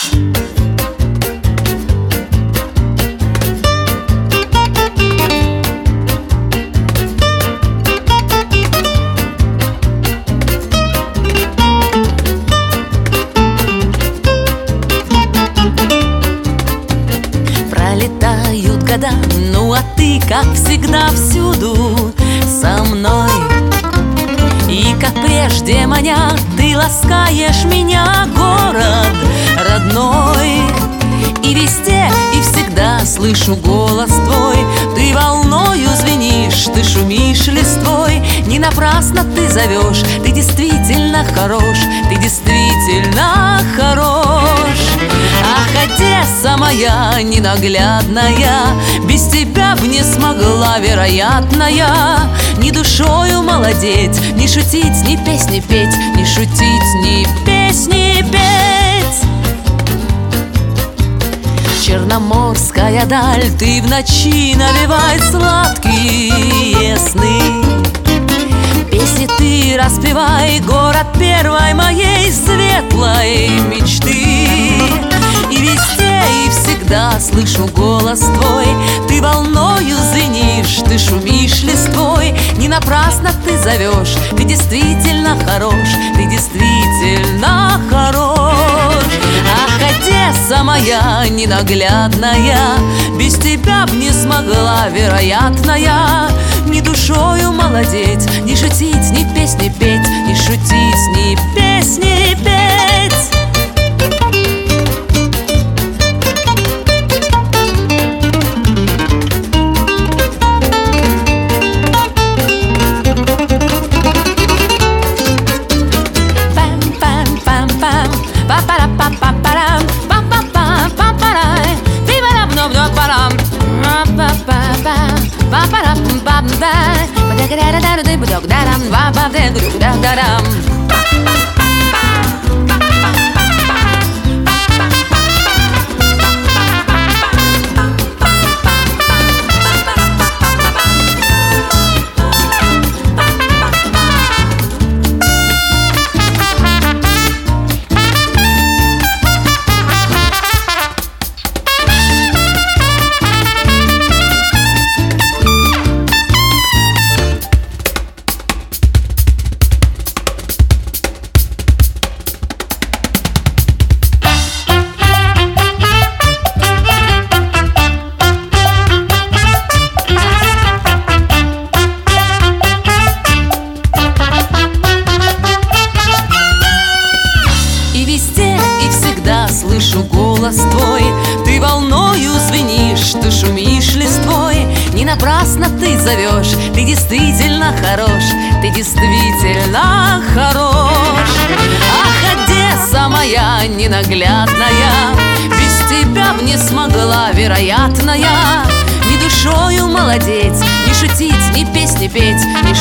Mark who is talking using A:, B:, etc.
A: Пролетают года, ну а ты, как всегда, всюду со мной. И как прежде маня, ты ласкаешь меня, город родной. И везде, и всегда слышу голос твой. Ты волною звенишь, ты шумишь листвой. Не напрасно ты зовешь, ты действительно хорош, ты действительно хорош. Ах, Одесса моя ненаглядная, без тебя б не смогла, вероятно, я ни душою молодеть, ни шутить, ни песни петь, ни шутить, ни песни петь. Черноморская даль, ты в ночи навевай сладкие сны. Песни ты распевай, город первой моей светлой мечты. И везде, и всегда слышу голос твой. Ты волною звенишь, ты шумишь листвой. Не напрасно ты зовешь, ты действительно хорош, ты действительно хорош. Ах, Одесса моя ненаглядная, без тебя б не смогла, вероятно, я ни душою молодеть, ни шутить, ни песни петь, ни шутить, ни песни петь. Слышу голос твой, ты волною звенишь, ты шумишь листвой. Не напрасно ты зовешь, ты действительно хорош, ты действительно хорош. Ах, Одесса моя ненаглядная, без тебя б не смогла, вероятно, я ни душою молодеть, ни шутить, ни песни петь, ни